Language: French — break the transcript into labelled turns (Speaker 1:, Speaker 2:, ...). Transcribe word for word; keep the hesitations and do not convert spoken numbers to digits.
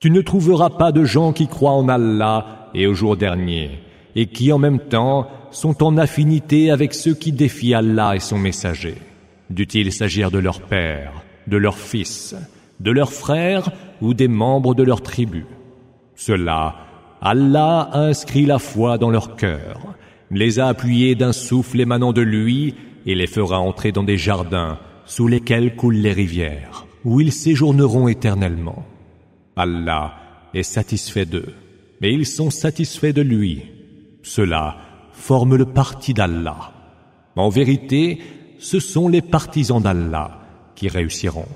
Speaker 1: Tu ne trouveras pas de gens qui croient en Allah et au jour dernier, et qui en même temps sont en affinité avec ceux qui défient Allah et son messager. Dût-il s'agir de leur père, de leurs fils, de leurs frères ou des membres de leur tribu. Ceux-là, Allah a inscrit la foi dans leur cœur, les a appuyés d'un souffle émanant de lui et les fera entrer dans des jardins sous lesquels coulent les rivières, où ils séjourneront éternellement. Allah est satisfait d'eux, mais ils sont satisfaits de lui. Ceux-là forment le parti d'Allah. En vérité, ce sont les partisans d'Allah qui réussiront.